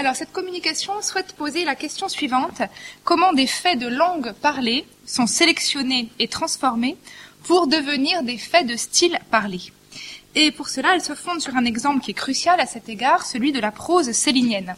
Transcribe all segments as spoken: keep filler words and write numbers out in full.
Alors, cette communication souhaite poser la question suivante. Comment des faits de langue parlée sont sélectionnés et transformés pour devenir des faits de style parlé? Et pour cela, elle se fonde sur un exemple qui est crucial à cet égard, celui de la prose célinienne.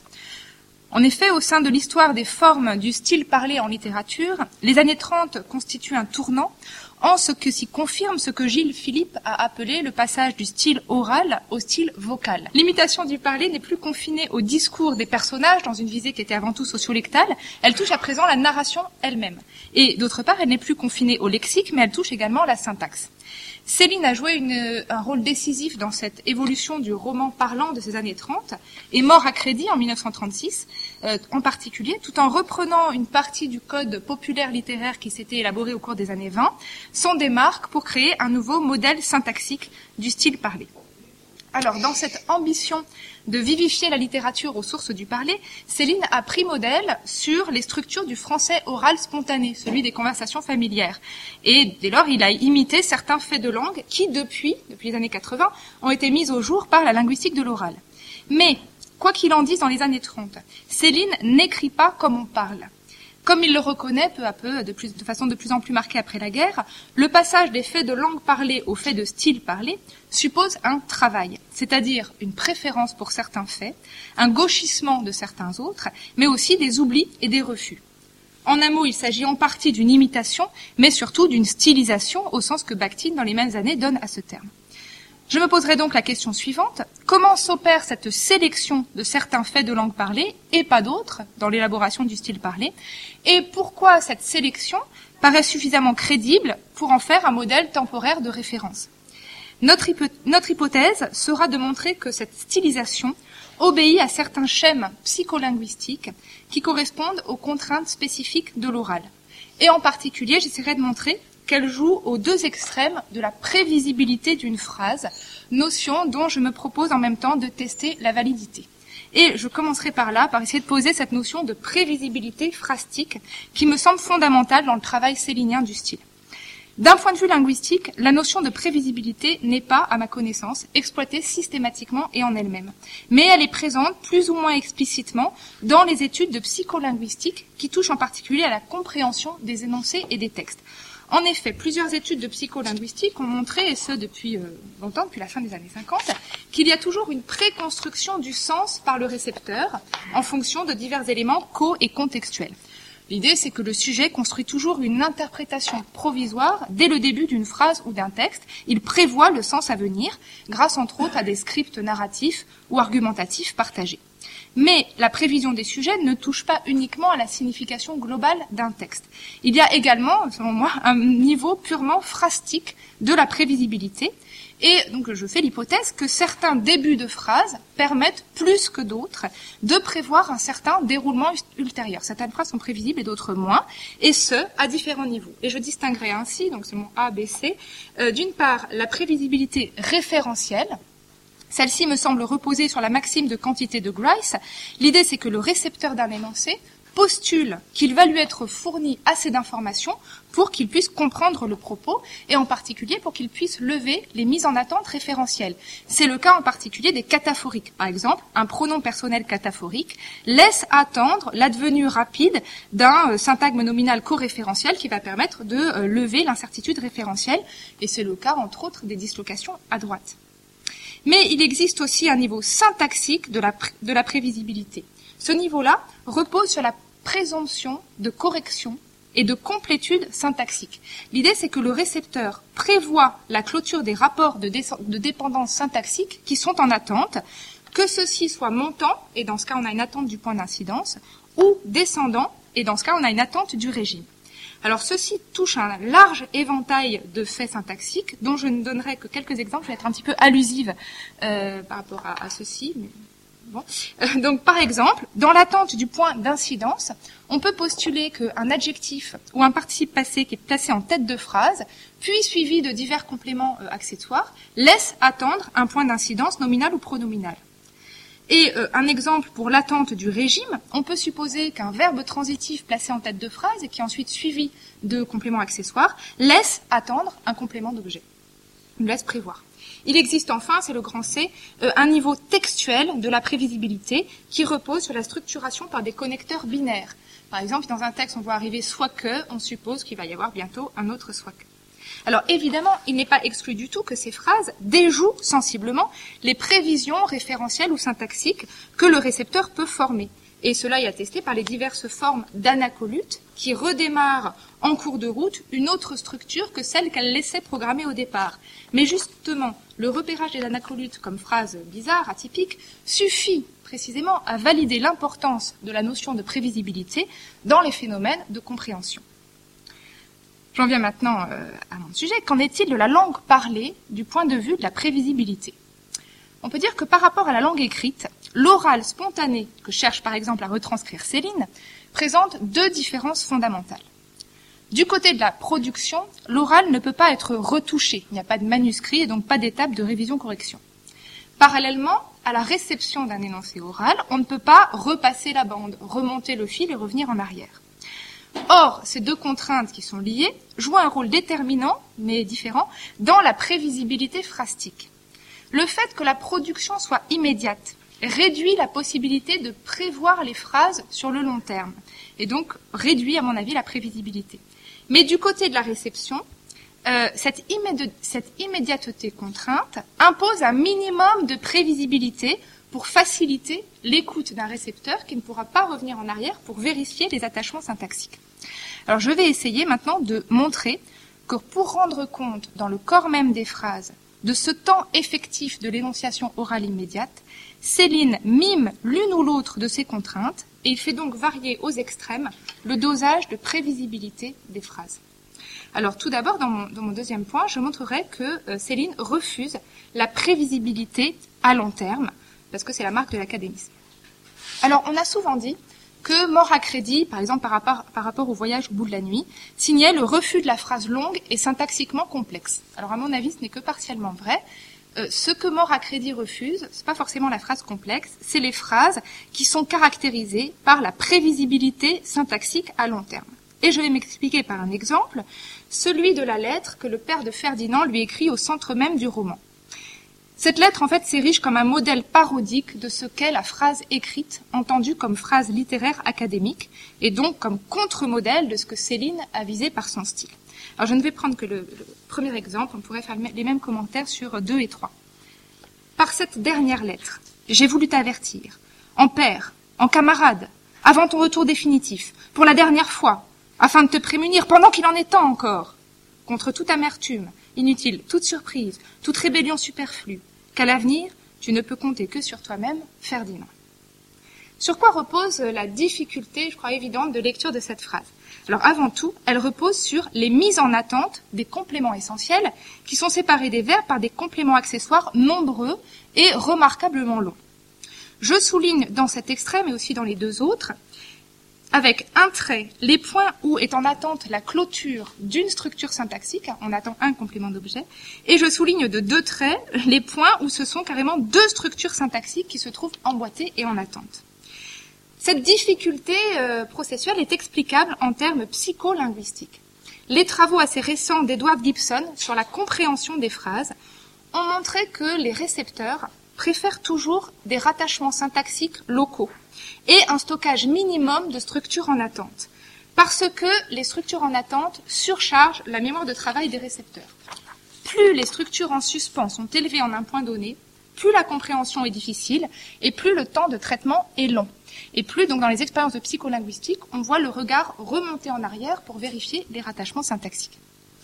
En effet, au sein de l'histoire des formes du style parlé en littérature, les années trente constituent un tournant en ce que s'y confirme ce que Gilles Philippe a appelé le passage du style oral au style vocal. L'imitation du parler n'est plus confinée au discours des personnages dans une visée qui était avant tout sociolectale, elle touche à présent la narration elle-même. Et d'autre part, elle n'est plus confinée au lexique, mais elle touche également la syntaxe. Céline a joué une, un rôle décisif dans cette évolution du roman parlant de ces années trente, et Mort à crédit en mille neuf cent trente-six, euh, en particulier, tout en reprenant une partie du code populaire littéraire qui s'était élaboré au cours des années vingt, sont des marques pour créer un nouveau modèle syntaxique du style parlé. Alors, dans cette ambition de vivifier la littérature aux sources du parler, Céline a pris modèle sur les structures du français oral spontané, celui des conversations familières. Et dès lors, il a imité certains faits de langue qui, depuis, depuis les années quatre-vingts, ont été mis au jour par la linguistique de l'oral. Mais, quoi qu'il en dise dans les années trente, Céline n'écrit pas comme on parle. Comme il le reconnaît peu à peu, de, plus, de façon de plus en plus marquée après la guerre, le passage des faits de langue parlée aux faits de style parlé suppose un travail, c'est-à-dire une préférence pour certains faits, un gauchissement de certains autres, mais aussi des oublis et des refus. En un mot, il s'agit en partie d'une imitation, mais surtout d'une stylisation, au sens que Bakhtin, dans les mêmes années, donne à ce terme. Je me poserai donc la question suivante. Comment s'opère cette sélection de certains faits de langue parlée et pas d'autres dans l'élaboration du style parlé? Et pourquoi cette sélection paraît suffisamment crédible pour en faire un modèle temporaire de référence? Notre, hypo- notre hypothèse sera de montrer que cette stylisation obéit à certains schèmes psycholinguistiques qui correspondent aux contraintes spécifiques de l'oral. Et en particulier, j'essaierai de montrer qu'elle joue aux deux extrêmes de la prévisibilité d'une phrase, notion dont je me propose en même temps de tester la validité. Et je commencerai par là, par essayer de poser cette notion de prévisibilité phrastique qui me semble fondamentale dans le travail célinien du style. D'un point de vue linguistique, la notion de prévisibilité n'est pas, à ma connaissance, exploitée systématiquement et en elle-même. Mais elle est présente plus ou moins explicitement dans les études de psycholinguistique qui touchent en particulier à la compréhension des énoncés et des textes. En effet, plusieurs études de psycholinguistique ont montré, et ce depuis euh, longtemps, depuis la fin des années cinquante, qu'il y a toujours une préconstruction du sens par le récepteur en fonction de divers éléments co- et contextuels. L'idée, c'est que le sujet construit toujours une interprétation provisoire dès le début d'une phrase ou d'un texte. Il prévoit le sens à venir, grâce entre autres à des scripts narratifs ou argumentatifs partagés. Mais la prévision des sujets ne touche pas uniquement à la signification globale d'un texte. Il y a également, selon moi, un niveau purement phrastique de la prévisibilité. Et donc je fais l'hypothèse que certains débuts de phrases permettent plus que d'autres de prévoir un certain déroulement ultérieur. Certaines phrases sont prévisibles et d'autres moins, et ce, à différents niveaux. Et je distinguerai ainsi, donc c'est mon A, B, C, euh, d'une part la prévisibilité référentielle. Celle-ci me semble reposer sur la maxime de quantité de Grice. L'idée, c'est que le récepteur d'un énoncé postule qu'il va lui être fourni assez d'informations pour qu'il puisse comprendre le propos, et en particulier pour qu'il puisse lever les mises en attente référentielles. C'est le cas en particulier des cataphoriques. Par exemple, un pronom personnel cataphorique laisse attendre l'advenu rapide d'un euh, syntagme nominal coréférentiel qui va permettre de euh, lever l'incertitude référentielle, et c'est le cas, entre autres, des dislocations à droite. Mais il existe aussi un niveau syntaxique de la, pr- de la prévisibilité. Ce niveau-là repose sur la présomption de correction et de complétude syntaxique. L'idée, c'est que le récepteur prévoit la clôture des rapports de, dé- de dépendance syntaxique qui sont en attente, que ceux-ci soient montants, et dans ce cas on a une attente du point d'incidence, ou descendants, et dans ce cas on a une attente du régime. Alors, ceci touche un large éventail de faits syntaxiques, dont je ne donnerai que quelques exemples. Je vais être un petit peu allusive euh, par rapport à, à ceci. Mais bon. Euh, donc, par exemple, dans l'attente du point d'incidence, on peut postuler qu'un adjectif ou un participe passé qui est placé en tête de phrase, puis suivi de divers compléments euh, accessoires, laisse attendre un point d'incidence nominal ou pronominal. Et euh, un exemple pour l'attente du régime, on peut supposer qu'un verbe transitif placé en tête de phrase et qui est ensuite suivi de compléments accessoires laisse attendre un complément d'objet, nous laisse prévoir. Il existe enfin, c'est le grand C, euh, un niveau textuel de la prévisibilité qui repose sur la structuration par des connecteurs binaires. Par exemple, dans un texte, on voit arriver soit que, on suppose qu'il va y avoir bientôt un autre soit que. Alors évidemment, il n'est pas exclu du tout que ces phrases déjouent sensiblement les prévisions référentielles ou syntaxiques que le récepteur peut former. Et cela est attesté par les diverses formes d'anacolutes qui redémarrent en cours de route une autre structure que celle qu'elle laissait programmer au départ. Mais justement, le repérage des anacolutes comme phrase bizarre, atypique, suffit précisément à valider l'importance de la notion de prévisibilité dans les phénomènes de compréhension. J'en viens maintenant euh, à mon sujet. Qu'en est-il de la langue parlée du point de vue de la prévisibilité ? On peut dire que par rapport à la langue écrite, l'oral spontané, que cherche par exemple à retranscrire Céline, présente deux différences fondamentales. Du côté de la production, l'oral ne peut pas être retouché. Il n'y a pas de manuscrit et donc pas d'étape de révision-correction. Parallèlement à la réception d'un énoncé oral, on ne peut pas repasser la bande, remonter le fil et revenir en arrière. Or, ces deux contraintes qui sont liées jouent un rôle déterminant, mais différent, dans la prévisibilité phrastique. Le fait que la production soit immédiate réduit la possibilité de prévoir les phrases sur le long terme, et donc réduit, à mon avis, la prévisibilité. Mais du côté de la réception, euh, cette, immédi- cette immédiateté contrainte impose un minimum de prévisibilité pour faciliter l'écoute d'un récepteur qui ne pourra pas revenir en arrière pour vérifier les attachements syntaxiques. Alors je vais essayer maintenant de montrer que pour rendre compte dans le corps même des phrases de ce temps effectif de l'énonciation orale immédiate, Céline mime l'une ou l'autre de ces contraintes et il fait donc varier aux extrêmes le dosage de prévisibilité des phrases. Alors tout d'abord, dans mon, dans mon deuxième point, je montrerai que euh, Céline refuse la prévisibilité à long terme, parce que c'est la marque de l'académisme. Alors, on a souvent dit que Mort à crédit, par exemple par rapport, par rapport au voyage au bout de la nuit, signait le refus de la phrase longue et syntaxiquement complexe. Alors, à mon avis, ce n'est que partiellement vrai. Euh, ce que Mort à crédit refuse, c'est pas forcément la phrase complexe, c'est les phrases qui sont caractérisées par la prévisibilité syntaxique à long terme. Et je vais m'expliquer par un exemple, celui de la lettre que le père de Ferdinand lui écrit au centre même du roman. Cette lettre, en fait, s'érige comme un modèle parodique de ce qu'est la phrase écrite, entendue comme phrase littéraire académique, et donc comme contre-modèle de ce que Céline a visé par son style. Alors, je ne vais prendre que le, le premier exemple, on pourrait faire les mêmes commentaires sur deux et trois. Par cette dernière lettre, j'ai voulu t'avertir, en père, en camarade, avant ton retour définitif, pour la dernière fois, afin de te prémunir pendant qu'il en est temps encore, contre toute amertume, inutile, toute surprise, toute rébellion superflue, qu'à l'avenir, tu ne peux compter que sur toi-même, Ferdinand. Sur quoi repose la difficulté, je crois évidente, de lecture de cette phrase ? Alors avant tout, elle repose sur les mises en attente des compléments essentiels qui sont séparés des verbes par des compléments accessoires nombreux et remarquablement longs. Je souligne dans cet extrait, mais aussi dans les deux autres, avec un trait, les points où est en attente la clôture d'une structure syntaxique, on attend un complément d'objet, et je souligne de deux traits les points où ce sont carrément deux structures syntaxiques qui se trouvent emboîtées et en attente. Cette difficulté euh, processuelle est explicable en termes psycholinguistiques. Les travaux assez récents d'Edward Gibson sur la compréhension des phrases ont montré que les récepteurs préfèrent toujours des rattachements syntaxiques locaux et un stockage minimum de structures en attente, parce que les structures en attente surchargent la mémoire de travail des récepteurs. Plus les structures en suspens sont élevées en un point donné, plus la compréhension est difficile et plus le temps de traitement est long. Et plus, donc, dans les expériences de psycholinguistique, on voit le regard remonter en arrière pour vérifier les rattachements syntaxiques.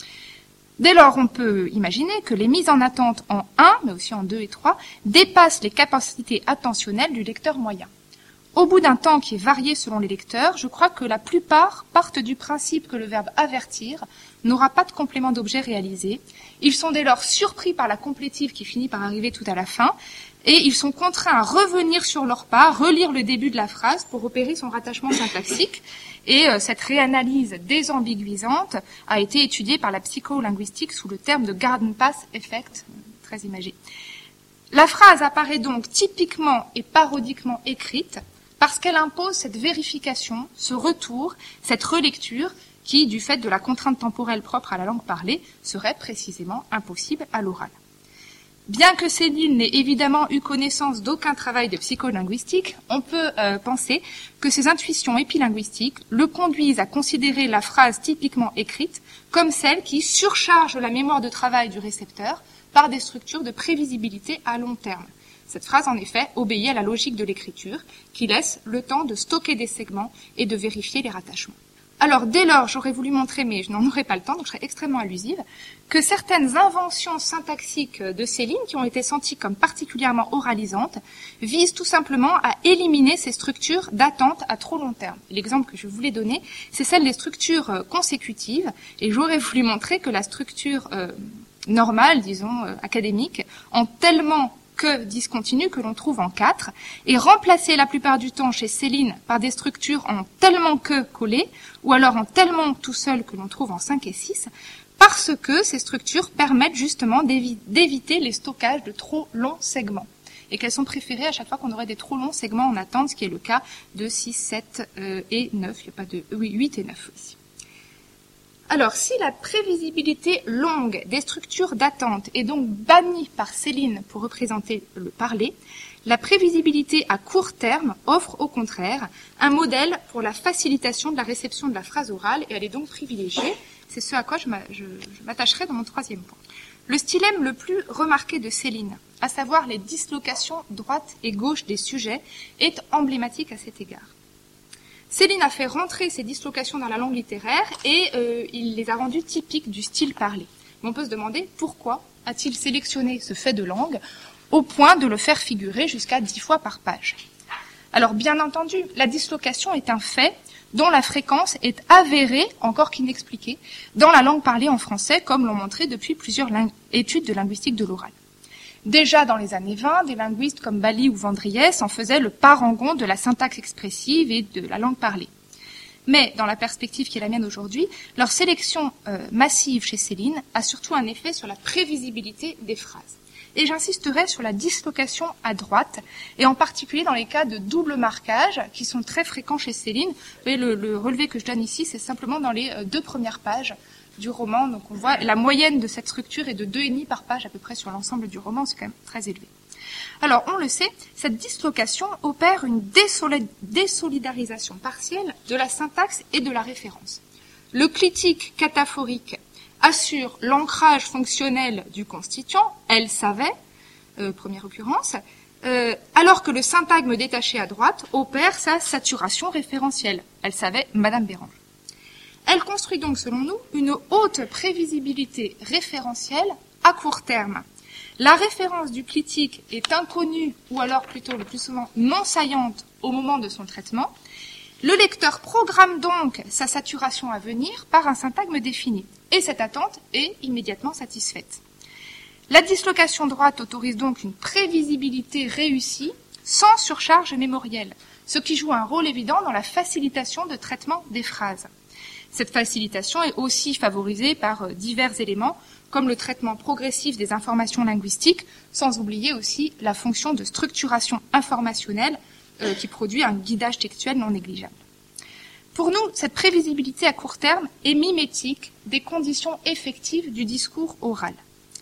Dès lors, on peut imaginer que les mises en attente en un, mais aussi en deux et trois, dépassent les capacités attentionnelles du lecteur moyen. Au bout d'un temps qui est varié selon les lecteurs, je crois que la plupart partent du principe que le verbe avertir n'aura pas de complément d'objet réalisé. Ils sont dès lors surpris par la complétive qui finit par arriver tout à la fin, et ils sont contraints à revenir sur leur pas, relire le début de la phrase pour opérer son rattachement syntaxique. Et euh, cette réanalyse désambiguisante a été étudiée par la psycholinguistique sous le terme de Garden Path Effect, très imagé. La phrase apparaît donc typiquement et parodiquement écrite parce qu'elle impose cette vérification, ce retour, cette relecture qui, du fait de la contrainte temporelle propre à la langue parlée, serait précisément impossible à l'oral. Bien que Céline n'ait évidemment eu connaissance d'aucun travail de psycholinguistique, on peut euh, penser que ses intuitions épilinguistiques le conduisent à considérer la phrase typiquement écrite comme celle qui surcharge la mémoire de travail du récepteur par des structures de prévisibilité à long terme. Cette phrase, en effet, obéit à la logique de l'écriture, qui laisse le temps de stocker des segments et de vérifier les rattachements. Alors, dès lors, j'aurais voulu montrer, mais je n'en aurai pas le temps, donc je serai extrêmement allusive, que certaines inventions syntaxiques de Céline, qui ont été senties comme particulièrement oralisantes, visent tout simplement à éliminer ces structures d'attente à trop long terme. L'exemple que je voulais donner, c'est celle des structures consécutives, et j'aurais voulu montrer que la structure euh, normale, disons, euh, académique, en tellement que discontinu que l'on trouve en quatre, et remplacé la plupart du temps chez Céline par des structures en tellement que collées, ou alors en tellement tout seul que l'on trouve en cinq et six, parce que ces structures permettent justement d'évi- d'éviter les stockages de trop longs segments, et qu'elles sont préférées à chaque fois qu'on aurait des trop longs segments en attente, ce qui est le cas de six, sept euh, et neuf, il n'y a pas de oui, huit et neuf ici. Alors, si la prévisibilité longue des structures d'attente est donc bannie par Céline pour représenter le parler, la prévisibilité à court terme offre au contraire un modèle pour la facilitation de la réception de la phrase orale et elle est donc privilégiée. C'est ce à quoi je m'attacherai dans mon troisième point. Le stylème le plus remarqué de Céline, à savoir les dislocations droite et gauche des sujets, est emblématique à cet égard. Céline a fait rentrer ces dislocations dans la langue littéraire et euh, il les a rendues typiques du style parlé. Mais on peut se demander pourquoi a-t-il sélectionné ce fait de langue au point de le faire figurer jusqu'à dix fois par page. Alors bien entendu, la dislocation est un fait dont la fréquence est avérée, encore qu'inexpliquée, dans la langue parlée en français, comme l'ont montré depuis plusieurs ling- études de linguistique de l'oral. Déjà dans les années vingt, des linguistes comme Bally ou Vandriès en faisaient le parangon de la syntaxe expressive et de la langue parlée. Mais, dans la perspective qui est la mienne aujourd'hui, leur sélection euh, massive chez Céline a surtout un effet sur la prévisibilité des phrases. Et j'insisterai sur la dislocation à droite, et en particulier dans les cas de double marquage, qui sont très fréquents chez Céline. Et le, le relevé que je donne ici, c'est simplement dans les euh, deux premières pages du roman. Donc on voit la moyenne de cette structure est de deux virgule cinq par page à peu près sur l'ensemble du roman, c'est quand même très élevé. Alors on le sait, cette dislocation opère une désolid- désolidarisation partielle de la syntaxe et de la référence. Le clitique cataphorique assure l'ancrage fonctionnel du constituant, elle savait, euh, première occurrence, euh, alors que le syntagme détaché à droite opère sa saturation référentielle, elle savait, Madame Bérange. Elle construit donc, selon nous, une haute prévisibilité référentielle à court terme. La référence du clitique est inconnue, ou alors plutôt le plus souvent non saillante au moment de son traitement. Le lecteur programme donc sa saturation à venir par un syntagme défini, et cette attente est immédiatement satisfaite. La dislocation droite autorise donc une prévisibilité réussie sans surcharge mémorielle, ce qui joue un rôle évident dans la facilitation de traitement des phrases. Cette facilitation est aussi favorisée par divers éléments, comme le traitement progressif des informations linguistiques, sans oublier aussi la fonction de structuration informationnelle euh, qui produit un guidage textuel non négligeable. Pour nous, cette prévisibilité à court terme est mimétique des conditions effectives du discours oral.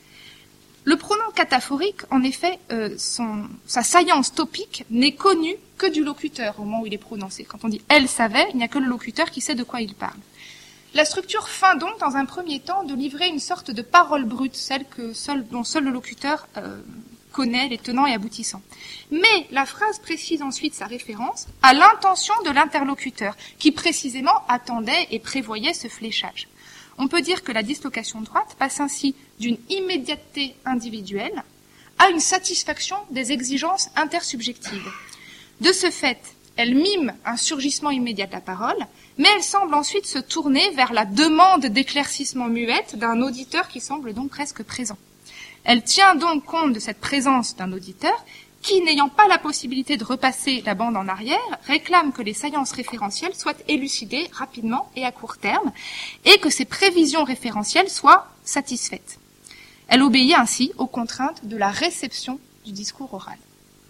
Le pronom cataphorique, en effet, euh, son, sa saillance topique n'est connue que du locuteur au moment où il est prononcé. Quand on dit « elle savait », il n'y a que le locuteur qui sait de quoi il parle. La structure feint donc, dans un premier temps, de livrer une sorte de parole brute, celle que seul, dont seul le locuteur euh, connaît les tenants et aboutissants. Mais la phrase précise ensuite sa référence à l'intention de l'interlocuteur, qui précisément attendait et prévoyait ce fléchage. On peut dire que la dislocation droite passe ainsi d'une immédiateté individuelle à une satisfaction des exigences intersubjectives. De ce fait, elle mime un surgissement immédiat de la parole, mais elle semble ensuite se tourner vers la demande d'éclaircissement muette d'un auditeur qui semble donc presque présent. Elle tient donc compte de cette présence d'un auditeur qui, n'ayant pas la possibilité de repasser la bande en arrière, réclame que les saillances référentielles soient élucidées rapidement et à court terme, et que ces prévisions référentielles soient satisfaites. Elle obéit ainsi aux contraintes de la réception du discours oral.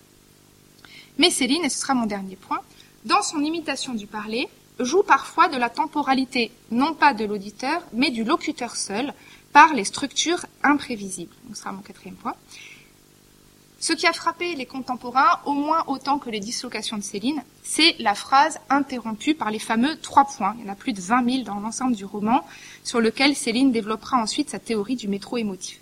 Mais Céline, et ce sera mon dernier point, dans son imitation du parler, joue parfois de la temporalité, non pas de l'auditeur, mais du locuteur seul, par les structures imprévisibles. Donc, ce sera mon quatrième point. Ce qui a frappé les contemporains, au moins autant que les dislocations de Céline, c'est la phrase interrompue par les fameux trois points. Il y en a plus de vingt mille dans l'ensemble du roman, sur lequel Céline développera ensuite sa théorie du métro émotif.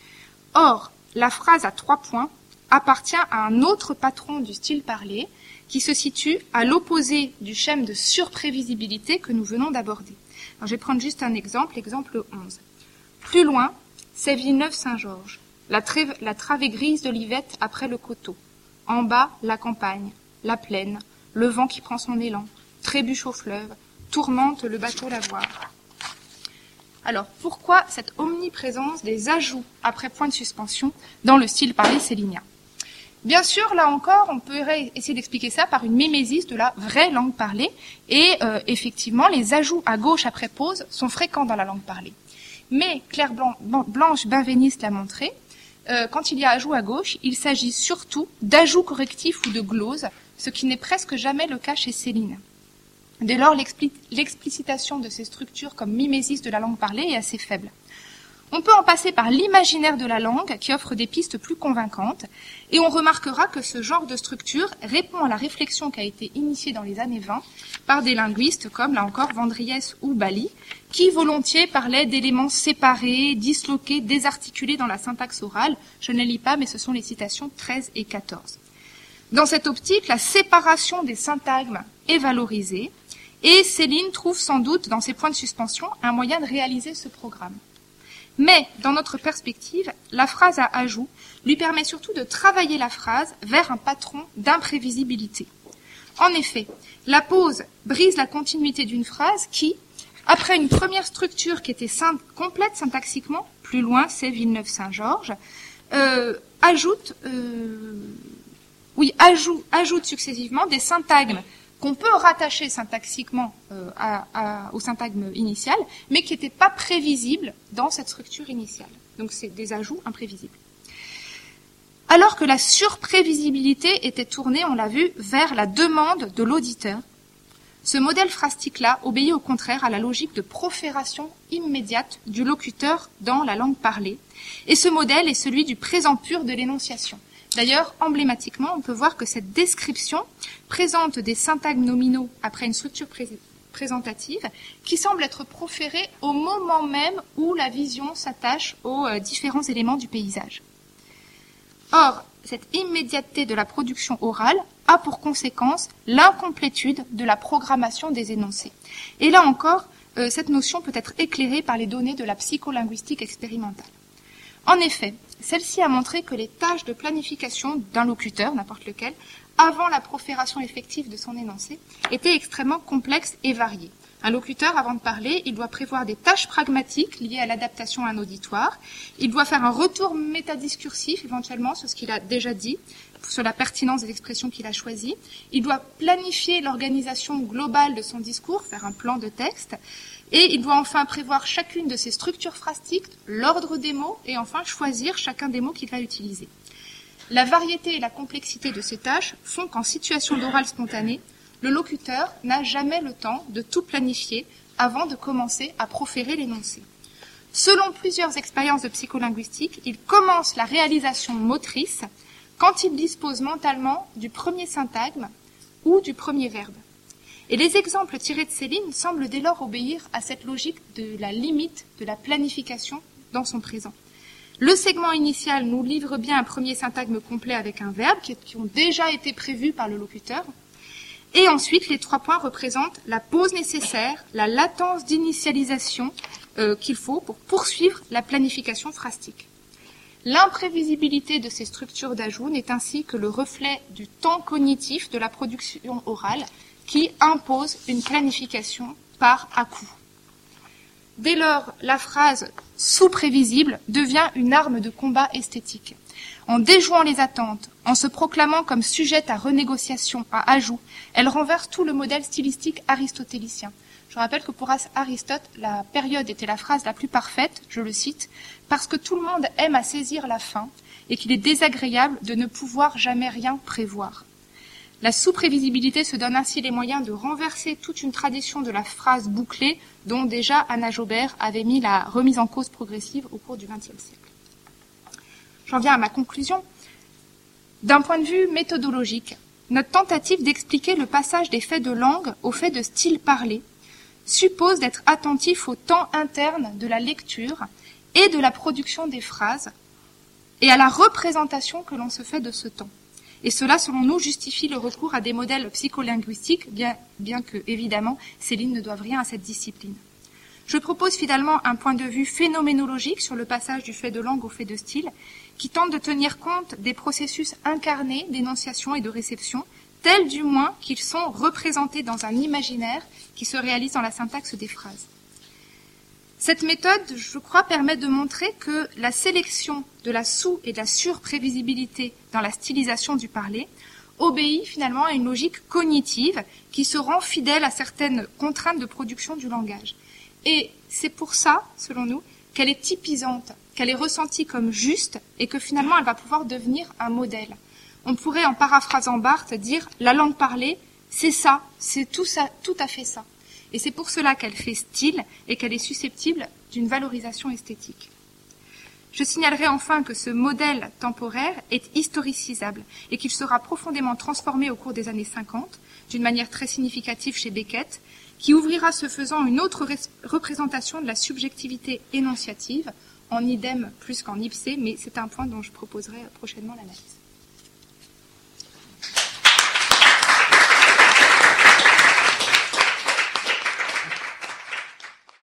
Or, la phrase à trois points appartient à un autre patron du style parlé, qui se situe à l'opposé du schème de surprévisibilité que nous venons d'aborder. Alors, je vais prendre juste un exemple, l'exemple onze. Plus loin, c'est Villeneuve-Saint-Georges. La, trêve, la travée grise de l'Yvette après le coteau. En bas, la campagne, la plaine, le vent qui prend son élan, trébuche au fleuve, tourmente le bateau lavoir. Alors, pourquoi cette omniprésence des ajouts après point de suspension dans le style parlé célinien? Bien sûr, là encore, on pourrait essayer d'expliquer ça par une mimésis de la vraie langue parlée. Et euh, effectivement, les ajouts à gauche après pause sont fréquents dans la langue parlée. Mais Claire Blanc, Blanche Benveniste l'a montré, Euh, quand il y a ajout à gauche, il s'agit surtout d'ajouts correctifs ou de gloses, ce qui n'est presque jamais le cas chez Céline. Dès lors, l'expli- l'explicitation de ces structures comme mimésis de la langue parlée est assez faible. On peut en passer par l'imaginaire de la langue, qui offre des pistes plus convaincantes, et on remarquera que ce genre de structure répond à la réflexion qui a été initiée dans les années vingt par des linguistes comme, là encore, Vandriès ou Bally, qui volontiers parlaient d'éléments séparés, disloqués, désarticulés dans la syntaxe orale. Je ne les lis pas, mais ce sont les citations treize et quatorze. Dans cette optique, la séparation des syntagmes est valorisée, et Céline trouve sans doute, dans ses points de suspension, un moyen de réaliser ce programme. Mais, dans notre perspective, la phrase à ajout lui permet surtout de travailler la phrase vers un patron d'imprévisibilité. En effet, la pause brise la continuité d'une phrase qui, après une première structure qui était syn- complète syntaxiquement, plus loin c'est Villeneuve-Saint-Georges, euh, ajoute, euh, oui, ajoute, ajoute successivement des syntagmes qu'on peut rattacher syntaxiquement euh, à, à, au syntagme initial, mais qui n'étaient pas prévisibles dans cette structure initiale. Donc c'est des ajouts imprévisibles. Alors que la surprévisibilité était tournée, on l'a vu, vers la demande de l'auditeur, ce modèle phrastique-là obéit au contraire à la logique de profération immédiate du locuteur dans la langue parlée, et ce modèle est celui du présent pur de l'énonciation. D'ailleurs, emblématiquement, on peut voir que cette description présente des syntagmes nominaux après une structure pré- présentative qui semble être proférée au moment même où la vision s'attache aux euh, différents éléments du paysage. Or, cette immédiateté de la production orale a pour conséquence l'incomplétude de la programmation des énoncés. Et là encore, euh, cette notion peut être éclairée par les données de la psycholinguistique expérimentale. En effet, celle-ci a montré que les tâches de planification d'un locuteur, n'importe lequel, avant la profération effective de son énoncé, étaient extrêmement complexes et variées. Un locuteur, avant de parler, il doit prévoir des tâches pragmatiques liées à l'adaptation à un auditoire. Il doit faire un retour métadiscursif, éventuellement, sur ce qu'il a déjà dit, sur la pertinence des expressions qu'il a choisies. Il doit planifier l'organisation globale de son discours, faire un plan de texte. Et il doit enfin prévoir chacune de ses structures phrastiques, l'ordre des mots, et enfin choisir chacun des mots qu'il va utiliser. La variété et la complexité de ces tâches font qu'en situation d'oral spontané, le locuteur n'a jamais le temps de tout planifier avant de commencer à proférer l'énoncé. Selon plusieurs expériences de psycholinguistique, il commence la réalisation motrice quand il dispose mentalement du premier syntagme ou du premier verbe. Et les exemples tirés de Céline semblent dès lors obéir à cette logique de la limite de la planification dans son présent. Le segment initial nous livre bien un premier syntagme complet avec un verbe qui, qui ont déjà été prévus par le locuteur. Et ensuite, les trois points représentent la pause nécessaire, la latence d'initialisation euh, qu'il faut pour poursuivre la planification phrastique. L'imprévisibilité de ces structures d'ajout n'est ainsi que le reflet du temps cognitif de la production orale qui impose une planification par à-coup. Dès lors, la phrase sous-prévisible devient une arme de combat esthétique. En déjouant les attentes, en se proclamant comme sujette à renégociation, à ajout, elle renverse tout le modèle stylistique aristotélicien. Je rappelle que pour Aristote, la période était la phrase la plus parfaite, je le cite, parce que tout le monde aime à saisir la fin et qu'il est désagréable de ne pouvoir jamais rien prévoir. La sous-prévisibilité se donne ainsi les moyens de renverser toute une tradition de la phrase bouclée dont déjà Anna Jaubert avait mis la remise en cause progressive au cours du vingtième siècle. J'en viens à ma conclusion. D'un point de vue méthodologique, notre tentative d'expliquer le passage des faits de langue aux faits de style parlé suppose d'être attentif au temps interne de la lecture et de la production des phrases et à la représentation que l'on se fait de ce temps. Et cela, selon nous, justifie le recours à des modèles psycholinguistiques, bien, bien que, évidemment, ces lignes ne doivent rien à cette discipline. Je propose finalement un point de vue phénoménologique sur le passage du fait de langue au fait de style, qui tente de tenir compte des processus incarnés d'énonciation et de réception, tels du moins qu'ils sont représentés dans un imaginaire qui se réalise dans la syntaxe des phrases. Cette méthode, je crois, permet de montrer que la sélection de la sous- et de la surprévisibilité dans la stylisation du parler obéit finalement à une logique cognitive qui se rend fidèle à certaines contraintes de production du langage. Et c'est pour ça, selon nous, qu'elle est typisante, qu'elle est ressentie comme juste et que finalement elle va pouvoir devenir un modèle. On pourrait, en paraphrasant Barthes, dire « la langue parlée, c'est ça, c'est tout ça, tout à fait ça ». Et c'est pour cela qu'elle fait style et qu'elle est susceptible d'une valorisation esthétique. Je signalerai enfin que ce modèle temporaire est historicisable et qu'il sera profondément transformé au cours des années cinquante, d'une manière très significative chez Beckett, qui ouvrira ce faisant une autre représentation de la subjectivité énonciative, en idem plus qu'en ipsé, mais c'est un point dont je proposerai prochainement l'analyse.